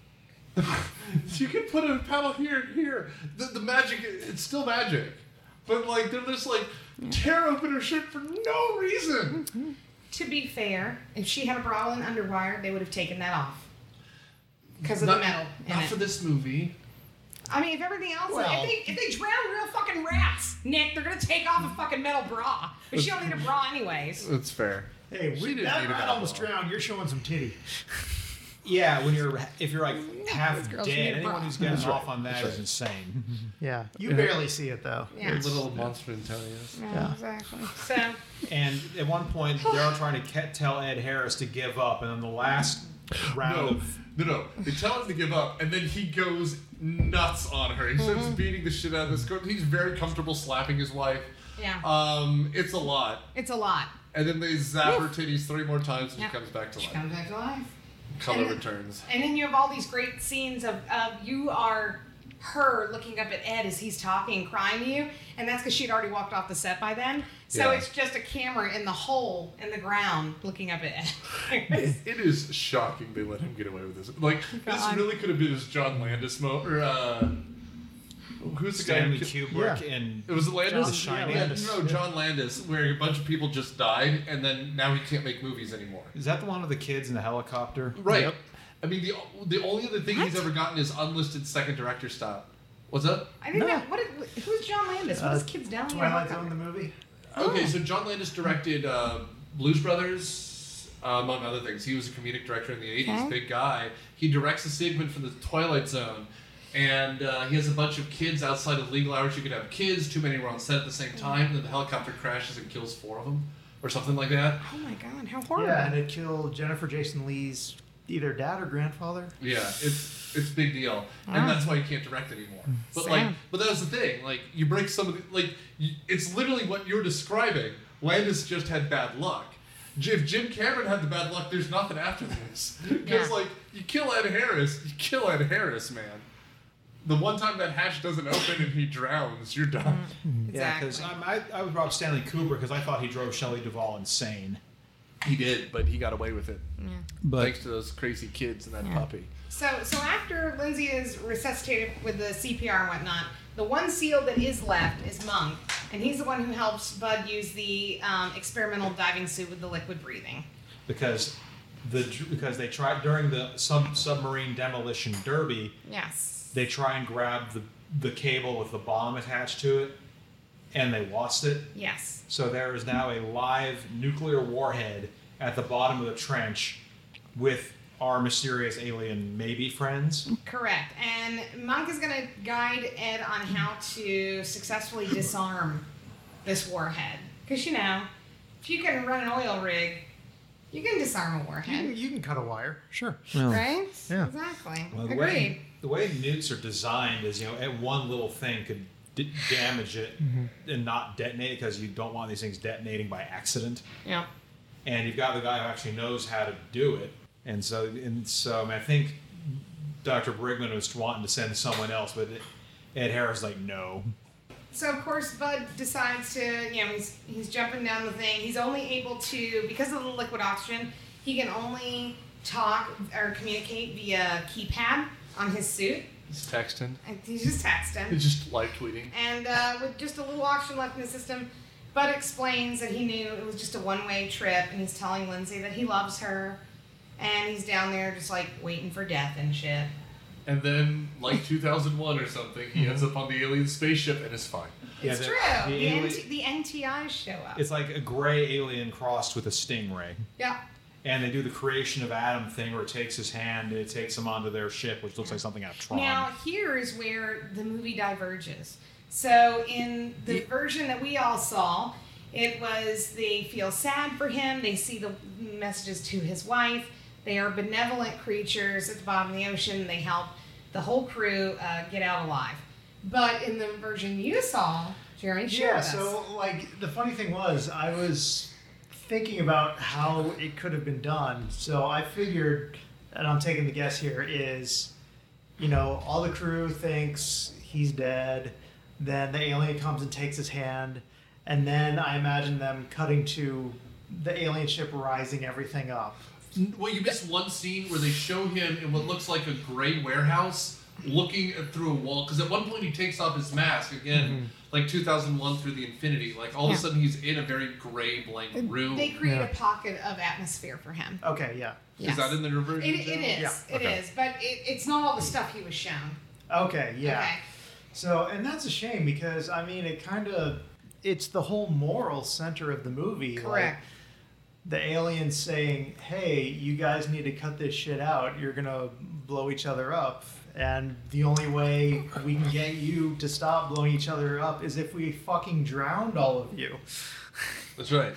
You can put a paddle here and here. The, the magic, it's still magic. But, like, they're just, like, tear open her shirt for no reason. To be fair, if she had a bra and underwire, they would have taken that off. Because of Not- the metal in Not it. for this movie. I mean, if everything else, Well- if they if they drown real fucking rats, Nick, they're gonna take off a fucking metal bra. But she don't need a bra anyways. That's fair. Hey, She we didn't that need a rat bra. almost drowned. You're showing some titty. Yeah, when you're if you're like half Those girls dead, need a anyone bra. who's getting That's off right. on that That's is insane. Yeah, you barely see it though. Yeah. Little monster intelligence. Yeah, Yeah. exactly. So And at one point, they're trying to ke- tell Ed Harris to give up, and then the last round No, of no, no. They tell him to give up, and then he goes nuts on her. He starts beating the shit out of this girl. He's very comfortable slapping his wife. yeah, Um, it's a lot. it's a lot. And then they zap her titties three more times and Yeah. she comes back to She life. comes back to life. Color And then- returns. And then you have all these great scenes of, of you are her looking up at Ed as he's talking, crying to you, and that's because she'd already walked off the set by then. So Yeah. it's just a camera in the hole in the ground looking up at Ed. It, it is shocking they let him get away with this. Like, this God. really could have been his John Landis moment. Or, uh, who's the guy Stanley who ki- Kubrick Yeah. and It was Landis? John- Shining. yeah, Landis. No, John Landis, where a bunch of people just died, and then now he can't make movies anymore. is that the one of the kids in the helicopter? Right. Yep. I mean, the the only other thing he's What? ever gotten is unlisted second director stop. What's up? I didn't No. know. What is, who's John Landis? What Uh, is Kids Down Here? Twilight Zone, the movie. Okay, so John Landis directed uh, Blues Brothers, uh, among other things. He was a comedic director in the eighties, Okay. big guy. He directs a segment for the Twilight Zone, and uh, he has a bunch of kids outside of legal hours. You could have kids, too many were on set at the same time, and then the helicopter crashes and kills four of them, or something like that. Oh my god, how horrible. Yeah, and it killed Jennifer Jason Leigh's either dad or grandfather. Yeah, it's it's a big deal, and Ah. that's why you can't direct anymore. But Sad. like, but that was the thing. Like, you break some of the like, you, it's literally what you're describing. Landis just had bad luck. J- If Jim Cameron had the bad luck, there's nothing after this. Because Yeah. like, you kill Ed Harris, you kill Ed Harris, man. The one time that hatch doesn't open and he drowns, you're done. Yeah, because Exactly. I, I would rob Stanley Kubrick because I thought he drove Shelley Duvall insane. He did, but he got away with it But thanks to those crazy kids and that Yeah. puppy. So, so after Lindsay is resuscitated with the C P R and whatnot, the one SEAL that is left is Monk, and he's the one who helps Bud use the um, experimental diving suit with the liquid breathing. because the because they tried during the sub submarine demolition derby, Yes. they try and grab the the cable with the bomb attached to it, and they lost it. Yes. So there is now a live nuclear warhead at the bottom of the trench with our mysterious alien maybe friends. Correct. And Monk is going to guide Ed on how to successfully disarm this warhead. Because, you know, if you can run an oil rig, you can disarm a You can, warhead. you can cut a wire, sure. Right? Yeah. Exactly. Well, the Agreed. way the way nukes are designed is, you know, at one little thing could d- damage it and not detonate it because you don't want these things detonating by accident. Yeah. And you've got the guy who actually knows how to do it. And so, and so, I mean, I think Doctor Brigman was wanting to send someone else, but Ed Harris like, no. So of course Bud decides to, you know, he's he's jumping down the thing. He's only able to, because of the liquid oxygen, he can only talk or communicate via keypad on his suit. He's texting. And he's just texting. He's just live tweeting. And uh, with just a little oxygen left in the system, Bud explains that he knew it was just a one-way trip, and he's telling Lindsay that he loves her, and he's down there just like waiting for death and shit. And then, like two thousand one or something, he ends up on the alien spaceship and is fine. Yeah, It's the- true. the The, alien- N T- the N T Is show up. It's like a gray alien crossed with a stingray. Yeah. And they do the creation of Adam thing where it takes his hand and it takes him onto their ship, which looks like something out of Tron. Now, here is where the movie diverges. So, in the The- version that we all saw, it was they feel sad for him. They see the messages to his wife. They are benevolent creatures at the bottom of the ocean. They help the whole crew uh, get out alive. But in the version you saw, Jeremy, share Yeah, with us. so like the funny thing was I was thinking about how it could have been done. So I figured, and I'm taking the guess here, is, you know, all the crew thinks he's dead, then the alien comes and takes his hand, and then I imagine them cutting to the alien ship rising everything up. Well, you missed one scene where they show him in what looks like a gray warehouse looking at- through a wall. Because at one point he takes off his mask again, like two thousand one through the Infinity. Like all Yeah. of a sudden he's in a very gray blank room. They create Yeah. a pocket of atmosphere for him. Okay, yeah. Is that in the reversion? It, it is. Yeah, It okay. is. But it, it's not all the stuff he was shown. Okay, yeah. Okay. So, and that's a shame because I mean, it kind of, it's the whole moral center of the movie. like, Correct. the aliens saying, "Hey, you guys need to cut this shit out. You're gonna blow each other up, and the only way we can get you to stop blowing each other up is if we fucking drowned all of you." That's right.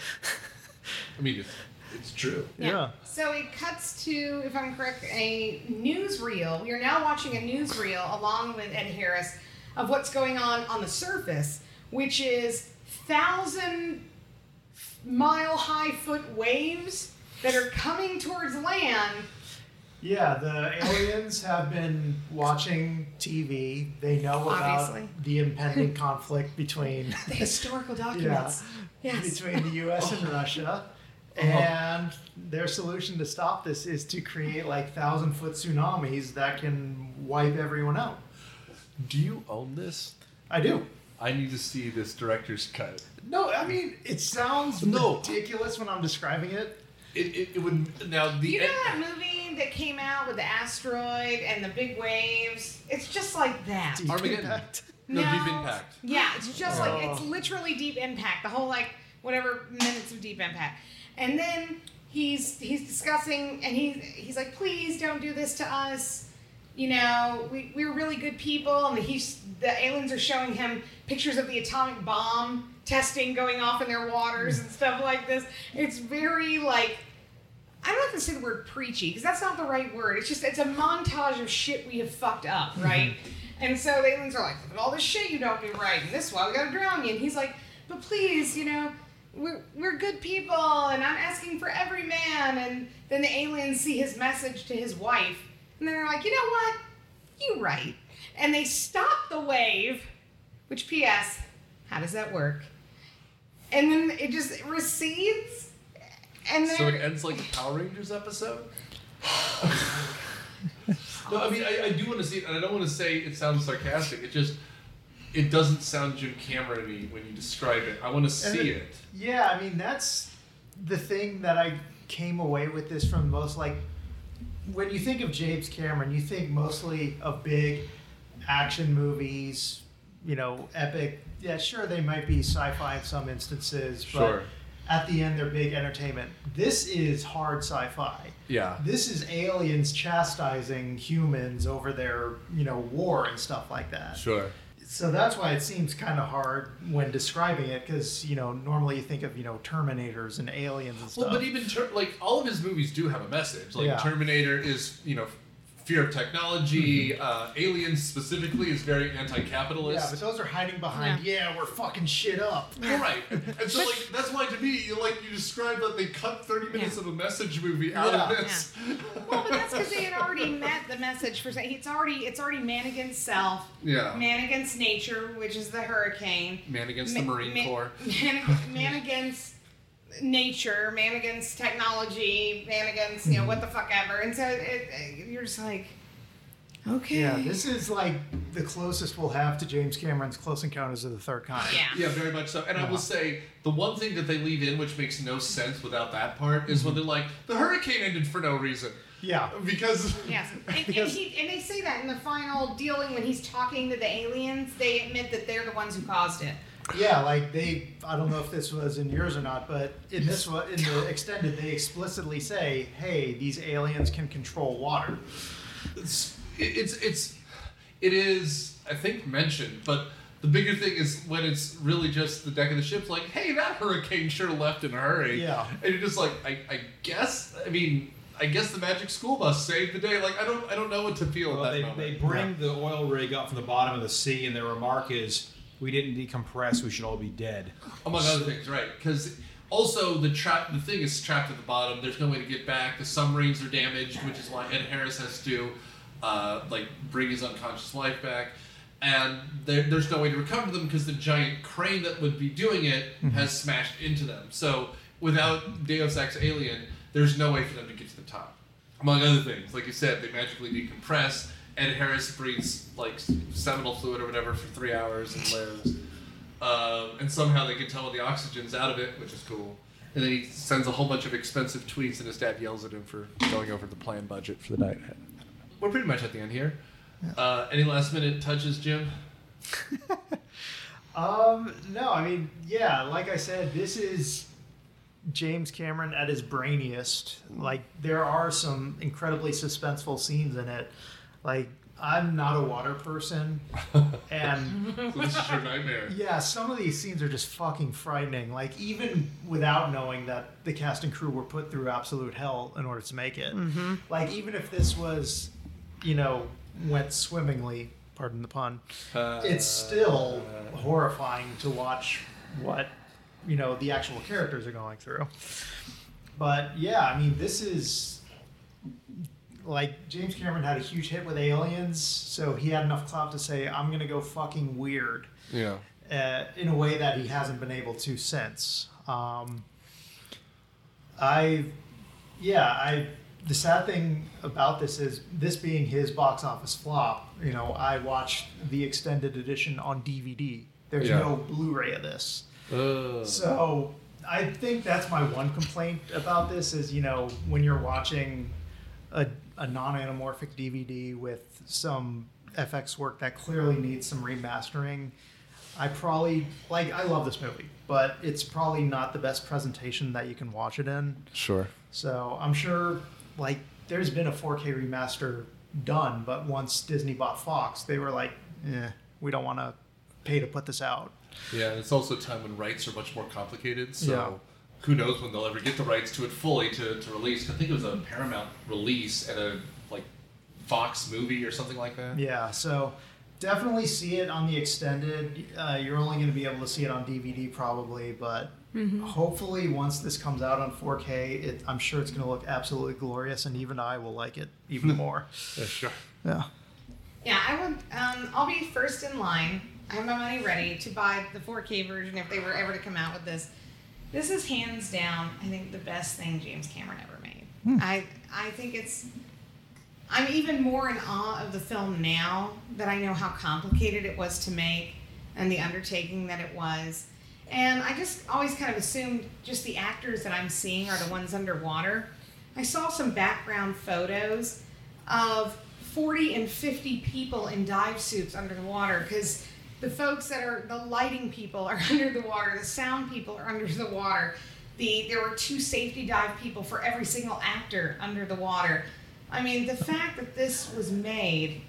I mean, it's, it's true. Yeah. So it cuts to, if I'm correct, a newsreel. We are now watching a newsreel along with Ed Harris of what's going on on the surface, which is thousand mile high foot waves that are coming towards land. Yeah, the aliens have been watching T V. They know about Obviously. the impending conflict between The historical documents. Yes. between the U S and Russia. And their solution to stop this is to create like thousand foot tsunamis that can wipe everyone out. Do you own this? I do. I need to see this director's cut. No, I mean it sounds No. ridiculous when I'm describing it. It, it, it would now the You know that movie that came out with the asteroid and the big waves? It's just like that. Deep Armageddon. Impact. No, Deep Impact. Yeah, it's just like, it's Oh. literally Deep Impact. The whole, like, whatever minutes of Deep Impact. And then he's he's discussing, and he's, he's like, please don't do this to us. You know, we, we're really good people. And he's, the aliens are showing him pictures of the atomic bomb testing going off in their waters and stuff like this. It's very, like, I don't have to say the word preachy, because that's not the right word. It's just, it's a montage of shit we have fucked up, right? And so the aliens are like, look at all this shit you don't do right, and this is why we gotta drown you. And he's like, but please, you know, we're, we're good people, and I'm asking for every man. And then the aliens see his message to his wife, and they're like, you know what? You right. And they stop the wave, which P S, how does that work? And then it just recedes, and So it they're... ends like a Power Rangers episode? No, I mean, I, I do want to see it, and I don't want to say it sounds sarcastic. It just, it doesn't sound Jim Cameron-y when you describe it. I want to see it. Yeah, I mean that's the thing that I came away with this from most. Like when you think of James Cameron, you think mostly of big action movies, you know, epic. Yeah, sure, they might be sci-fi in some instances, but Sure. at the end they're big entertainment. This is hard sci-fi. Yeah. This is aliens chastising humans over their, you know, war and stuff like that. Sure. So that's why it seems kind of hard when describing it, because you know normally you think of you know Terminators and aliens and stuff. Well, but even ter- like all of his movies do have a message. Like Yeah. Terminator is, you know, fear of technology. Mm-hmm. Uh, Aliens specifically is very yeah, anti-capitalist. but those are hiding behind. Yeah, we're fucking shit up. Well, right, and so like that's why to me, you like you described that they cut thirty minutes Yeah. of a message movie out Yeah. of this. Well, but that's because they had already met the message for. It's already it's already man against self, Yeah. man against nature, which is the hurricane, Man against Ma- the Marine ma- Corps. man, man against nature, man against technology, man against you know what the fuck ever, and so it, it, you're just like, okay, Yeah, this is like the closest we'll have to James Cameron's Close Encounters of the Third Kind. yeah. Yeah, very much so. And I Yeah. will say the one thing that they leave in, which makes no sense without that part, is when they're like, the hurricane ended for no reason. Yeah. Because Yes, and, and, Because- he, and they say that in the final dealing when he's talking to the aliens, they admit that they're the ones who caused it. Yeah, like they, I don't know if this was in yours or not, but in this one, in the extended, they explicitly say, hey, these aliens can control water. it's it's it's it is I think mentioned, but the bigger thing is when it's really just the deck of the ship's like, hey, that hurricane sure left in a hurry. Yeah. And you're just like, I, I guess I mean I guess the magic school bus saved the day. Like I don't I don't know what to feel Well, at that they, moment. they bring the oil rig up from the bottom of the sea, and their remark is, "We didn't decompress. We should all be dead." Among other things, right? Because also the trap, the thing is trapped at the bottom. There's no way to get back. The submarines are damaged, which is why Ed Harris has to, uh, like, bring his unconscious wife back. And there, there's no way to recover them because the giant crane that would be doing it has smashed into them. So without Deus Ex Alien, there's no way for them to get to the top. Among other things, like you said, they magically decompress. Ed Harris breathes like seminal fluid or whatever for three hours and lives. Um, and somehow they can tell the oxygen's out of it, which is cool. And then he sends a whole bunch of expensive tweets, and his dad yells at him for going over the planned budget for the night. We're pretty much at the end here. Uh, any last minute touches, Jim? Um, no, I mean, yeah, like I said, this is James Cameron at his brainiest. Like, there are some incredibly suspenseful scenes in it. Like, I'm not a water person, and So this is your nightmare. yeah, some of these scenes are just fucking frightening. Like, even without knowing that the cast and crew were put through absolute hell in order to make it. Mm-hmm. Like, even if this was, you know, went swimmingly, pardon the pun, Uh, it's still horrifying to watch what you know, the actual characters are going through. But yeah, I mean, this is like James Cameron had a huge hit with Aliens, so he had enough clout to say, "I'm gonna go fucking weird." Yeah. Uh, in a way that he hasn't been able to since. Um, I, yeah, I. The sad thing about this is this being his box office flop. You know, I watched the extended edition on D V D. There's Yeah. no Blu-ray of this, Uh, so I think that's my one complaint about this is, you know, when you're watching a, a non-anamorphic D V D with some F X work that clearly needs some remastering. I probably, like, I love this movie, but it's probably not the best presentation that you can watch it in. sure. So I'm sure, like, there's been a four K remaster done, but once Disney bought Fox, they were like, eh, we don't want to pay to put this out. Yeah, and it's also a time when rights are much more complicated, so Yeah. who knows when they'll ever get the rights to it fully to, to release. I think it was a Paramount release and a, like, Fox movie or something like that. Yeah, so definitely see it on the extended. Uh, you're only going to be able to see it on D V D probably, but hopefully once this comes out on four K, it, I'm sure it's going to look absolutely glorious, and even I will like it even more. Yeah, sure. Yeah. Yeah, I would. Um, I'll be first in line. I have my money ready to buy the four K version if they were ever to come out with this. This is hands down, I think, the best thing James Cameron ever made. I I think it's. I'm even more in awe of the film now that I know how complicated it was to make and the undertaking that it was. And I just always kind of assumed just the actors that I'm seeing are the ones underwater. I saw some background photos of forty and fifty people in dive suits under the water because the folks that are the lighting people are under the water, the sound people are under the water. The there were two safety dive people for every single actor under the water. I mean, the fact that this was made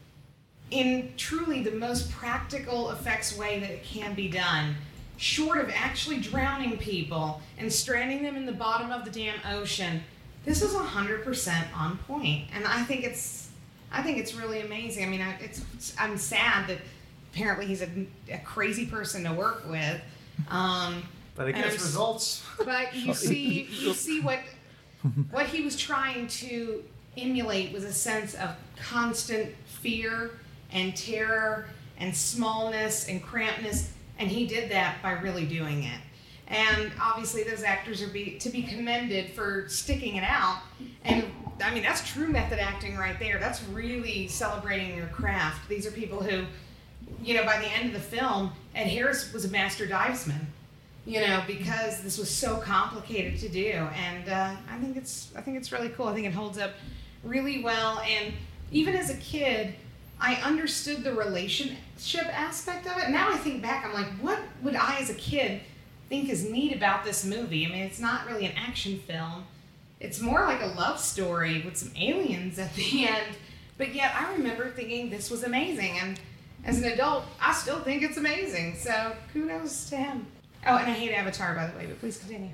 in truly the most practical effects way that it can be done, short of actually drowning people and stranding them in the bottom of the damn ocean, this is one hundred percent on point. And I think it's I think it's really amazing. I mean, I, it's, it's I'm sad that apparently he's a, a crazy person to work with. Um, But it And gets I'm s- results. but you see, you see what what he was trying to emulate was a sense of constant fear and terror and smallness and crampedness, and he did that by really doing it. And obviously, those actors are be, to be commended for sticking it out. And I mean, that's true method acting right there. That's really celebrating your craft. These are people who, you know, by the end of the film, Ed Harris was a master divesman. You know, because this was so complicated to do, and uh, I think it's I think it's really cool. I think it holds up really well, and even as a kid, I understood the relationship aspect of it. Now I think back, I'm like, what would I as a kid think is neat about this movie? I mean, it's not really an action film. It's more like a love story with some aliens at the end. But yet I remember thinking this was amazing, and as an adult, I still think it's amazing. So kudos to him. Oh, and I hate Avatar, by the way, but please continue.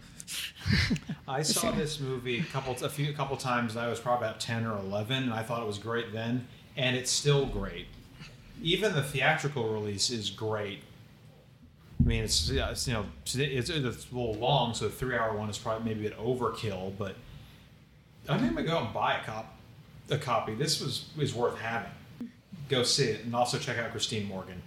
I saw this movie a couple, a few, a couple times. And I was probably about ten or eleven, and I thought it was great then, and it's still great. Even the theatrical release is great. I mean, it's, yeah, it's you know, it's, it's a little long, so the three-hour one is probably maybe an overkill. But I think I'm gonna go out and buy a cop, a copy. This was is worth having. Go see it, and also check out Christine Morgan.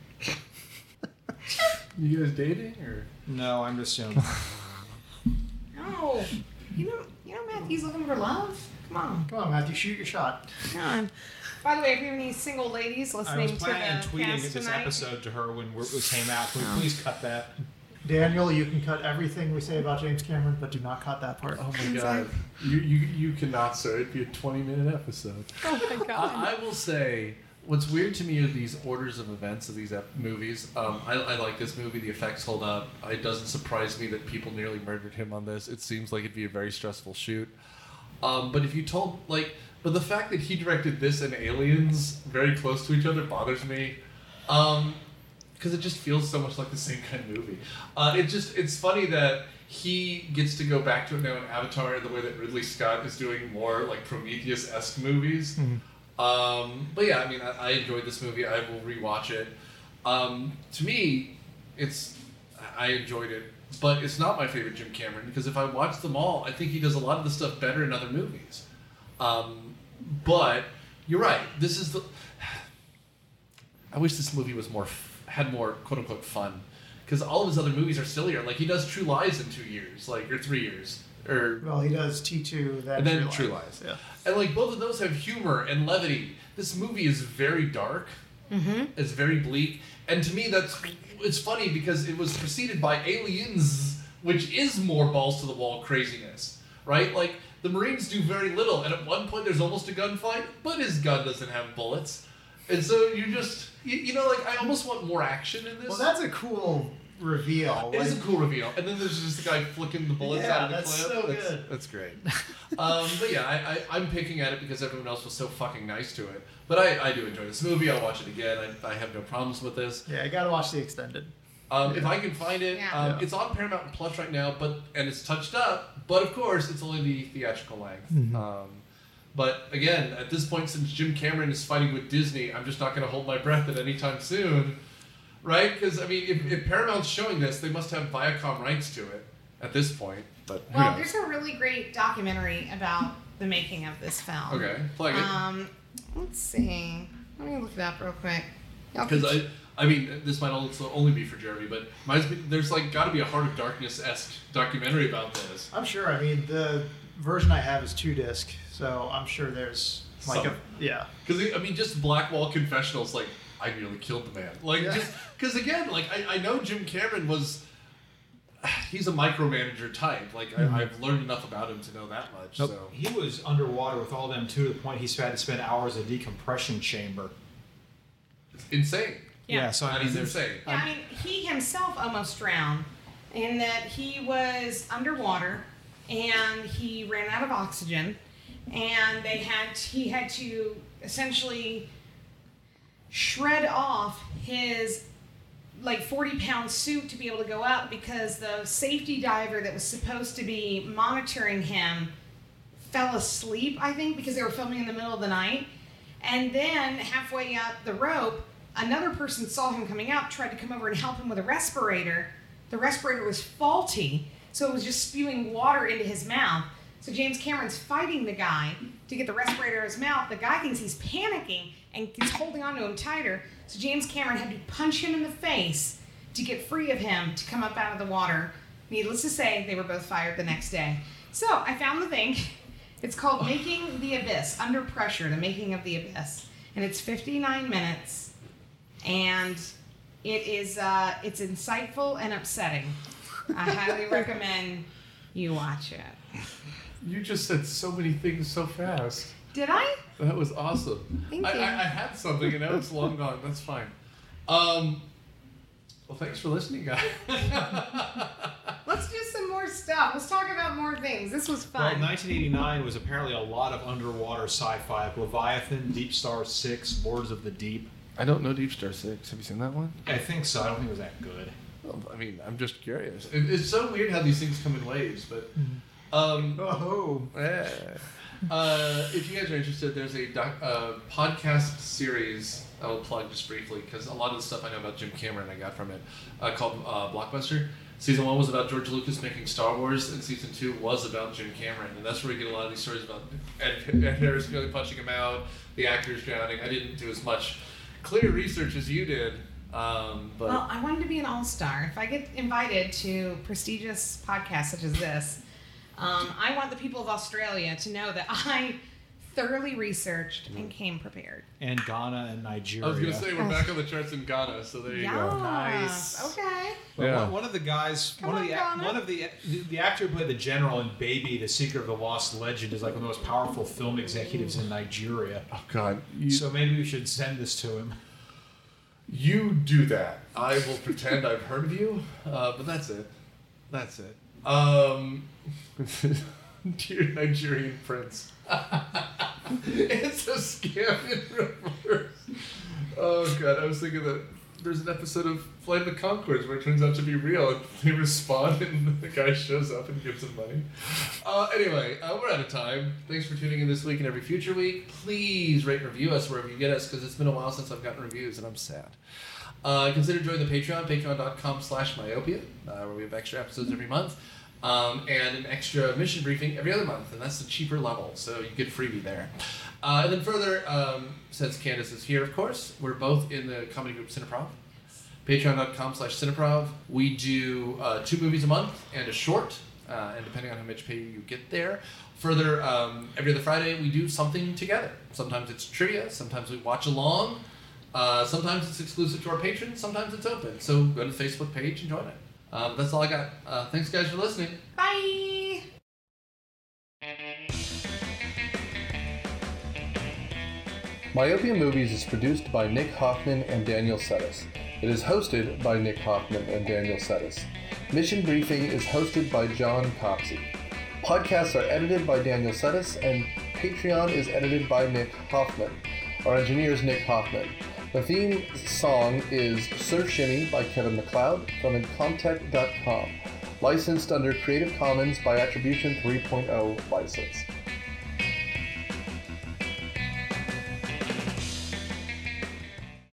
You guys dating or? No, I'm just you know. No, you know, you know, Matthew's looking for love. Come on, Come on, Matthew, shoot your shot. come on. By the way, if you have any single ladies I listening was to planning on the tweeting cast this tonight, episode to her when it came out. Can we please cut that? Daniel, you can cut everything we say about James Cameron, but do not cut that part. Oh my god. You, you you cannot, sir. It'd be a twenty minute episode. oh my god, I, I will say, what's weird to me are these orders of events of these ep- movies. Um, I, I like this movie. The effects hold up. It doesn't surprise me that people nearly murdered him on this. It seems like it'd be a very stressful shoot. Um, but if you told, like, but the fact that he directed this and Aliens very close to each other bothers me. Um, because it just feels so much like the same kind of movie. Uh, it just, it's funny that he gets to go back to it now in Avatar the way that Ridley Scott is doing more like Prometheus-esque movies. Mm-hmm. Um, but yeah, I mean, I, I enjoyed this movie. I will rewatch it. Um, to me, it's, I enjoyed it. But it's not my favorite Jim Cameron, because if I watch them all, I think he does a lot of the stuff better in other movies. Um, but you're right. This is the... I wish this movie was more f- had more quote-unquote fun. Because all of his other movies are sillier. Like, he does True Lies in two years, like, or three years. Or, Well, he does T two, then and then True True Lies. Lies. Yeah. And, like, both of those have humor and levity. This movie is very dark. Mm-hmm. It's very bleak. And to me, that's... It's funny because it was preceded by Aliens, which is more balls-to-the-wall craziness, right? Like, the Marines do very little, and at one point there's almost a gunfight, but his gun doesn't have bullets. And so you just... You, you know, like, I almost want more action in this. Well, that's a cool reveal. It like, is a cool reveal. And then there's just the guy flicking the bullets Yeah, out of the that's clip. so that's, good. That's great. um, but yeah, I, I, I'm picking at it because everyone else was so fucking nice to it. But I, I do enjoy this movie. I'll watch it again. I, I have no problems with this. Yeah, I gotta watch the extended. Um, if I can find it, Yeah. um, Yeah. it's on Paramount Plus right now, but and it's touched up. But of course, it's only the theatrical length. Mhm. Um, but again, at this point, since Jim Cameron is fighting with Disney, I'm just not going to hold my breath at any time soon, right? Because I mean, if, if Paramount's showing this, they must have Viacom rights to it at this point. But who Well, knows? there's a really great documentary about the making of this film. Okay, plug it. Um, let's see. Let me look it up real quick. Y'all Because keep- I, I mean, this might also only be for Jeremy, but might be, there's like got to be a Heart of Darkness esque documentary about this. I'm sure. I mean, the version I have is two disc, so I'm sure there's like Some. a yeah. Because I mean, just Blackwall Confessionals, like I nearly killed the man. Like Yeah. just because again, like I, I know Jim Cameron was. He's a micromanager type. Like Mhm. I, I've learned enough about him to know that much. Nope. So He was underwater with all them too, to the point he's had to spend hours in a decompression chamber. it's insane. Yeah. so I That mean, is there's, insane. Yeah, I mean, he himself almost drowned in that he was underwater and he ran out of oxygen, and they had he had to essentially shred off his like forty pound suit to be able to go up because the safety diver that was supposed to be monitoring him fell asleep, I think, because they were filming in the middle of the night. And then halfway up the rope, another person saw him coming out, tried to come over and help him with a respirator. The respirator was faulty, so it was just spewing water into his mouth. So James Cameron's fighting the guy to get the respirator in his mouth. The guy thinks he's panicking and he's holding on to him tighter. So James Cameron had to punch him in the face to get free of him to come up out of the water. Needless to say, they were both fired the next day. So I found the thing. It's called Making the Abyss, Under Pressure, The Making of the Abyss. And it's fifty-nine minutes. And it is uh, it's insightful and upsetting. I highly recommend you watch it. You just said so many things so fast. Did I? That was awesome. Thank I, you. I, I had something and now it's long gone. That's fine. Um, well, thanks for listening, guys. Let's do some more stuff. Let's talk about more things. This was well, fun. nineteen eighty-nine was apparently a lot of underwater sci-fi, like Leviathan, Deep Star Six, Lords of the Deep. I don't know Deep Star Six. Have you seen that one? I think so. I don't think it was that good. Well, I mean, I'm just curious. It, it's so weird how these things come in waves, but um, Oh, eh. uh, if you guys are interested, there's a doc, uh, podcast series I will plug just briefly because a lot of the stuff I know about Jim Cameron I got from it uh, called uh, Blockbuster. Season one was about George Lucas making Star Wars, and season two was about Jim Cameron, and that's where we get a lot of these stories about Ed, Ed Harris really punching him out, the actors drowning. I didn't do as much clear research as you did, um, but Well, I wanted to be an all-star. If I get invited to prestigious podcasts such as this, um, I want the people of Australia to know that I thoroughly researched and came prepared. And Ghana and Nigeria. I was gonna say we're back on the charts in Ghana, so there you Yeah. go. Nice. Okay. Well, Yeah. one, one of the guys, Come one of on, the Donna. one of the, the the actor who played the general in Baby: The Secret of the Lost Legend is like one of the most powerful film executives in Nigeria. Oh God, you, So maybe we should send this to him. you do that. I will pretend I've heard of you, uh, but that's it. That's it. Um, dear Nigerian prince. It's a scam in reverse. Oh God, I was thinking that there's an episode of Flight of the Conchords where it turns out to be real, and they respond, and the guy shows up and gives them money. Uh, anyway, uh, we're out of time. Thanks for tuning in this week and every future week. Please rate and review us wherever you get us, because it's been a while since I've gotten reviews, and I'm sad. Uh, consider joining the Patreon, patreon.com slash myopia, uh, where we have extra episodes every month, um, and an extra mission briefing every other month, and that's the cheaper level, so you get a freebie there. Uh, and then further, um, since Candace is here, of course, we're both in the comedy group Cineprov, patreon.com slash Cineprov. We do uh, two movies a month and a short, uh, and depending on how much pay you get there. Further, um, every other Friday, we do something together. Sometimes it's trivia, sometimes we watch along. Uh, sometimes it's exclusive to our patrons, sometimes it's open. So go to the Facebook page and join it. Um, that's all I got. Uh, thanks, guys, for listening. Bye! Myopia Movies is produced by Nick Hoffman and Daniel Settis. It is hosted by Nick Hoffman and Daniel Settis. Mission Briefing is hosted by John Copsey. Podcasts are edited by Daniel Settis, and Patreon is edited by Nick Hoffman. Our engineer is Nick Hoffman. The theme song is Surf Shimmy by Kevin MacLeod from Incompetech dot com. Licensed under Creative Commons by Attribution three point oh license.